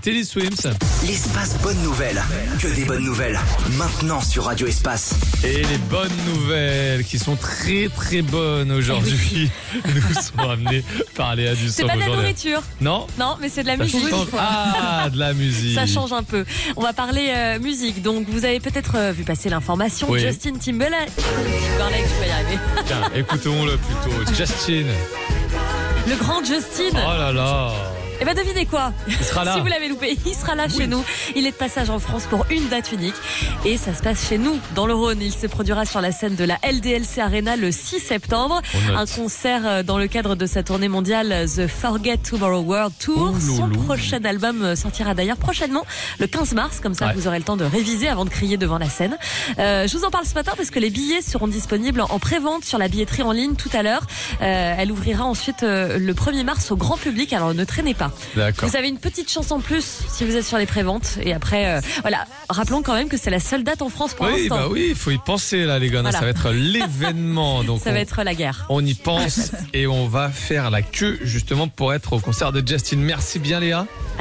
Teddy Swims. L'espace bonne nouvelle. Que des bonnes nouvelles. Maintenant sur Radio Espace. Et les bonnes nouvelles qui sont très très bonnes aujourd'hui nous sont amenées par Léa Dussopt. C'est pas de la nourriture. Non, mais c'est de la ça musique. change. Ah, de la musique. Ça change un peu. On va parler musique. Donc vous avez peut-être vu passer l'information. Oui. Justin Timberlake, je vais y arriver. Tiens, écoutons-le plutôt. Justin. Le grand Justin. Oh là là. Et ben devinez quoi? Il sera là. Si vous l'avez loupé, il sera là chez nous. Il est de passage en France pour une date unique. Et ça se passe chez nous, dans le Rhône. Il se produira sur la scène de la LDLC Arena le 6 septembre. Un concert dans le cadre de sa tournée mondiale The Forget Tomorrow World Tour. Son prochain album sortira d'ailleurs prochainement, le 15 mars. Comme ça, vous aurez le temps de réviser avant de crier devant la scène. Je vous en parle ce matin parce que les billets seront disponibles en pré-vente sur la billetterie en ligne tout à l'heure. Elle ouvrira ensuite le 1er mars au grand public. Alors ne traînez pas. D'accord. Vous avez une petite chance en plus si vous êtes sur les préventes. Et après, voilà. Rappelons quand même que c'est la seule date en France pour l'instant. Bah oui, il faut y penser là, les gars. Voilà. Ça va être l'événement. Donc ça va être la guerre. On y pense et on va faire la queue justement pour être au concert de Justin. Merci bien, Léa.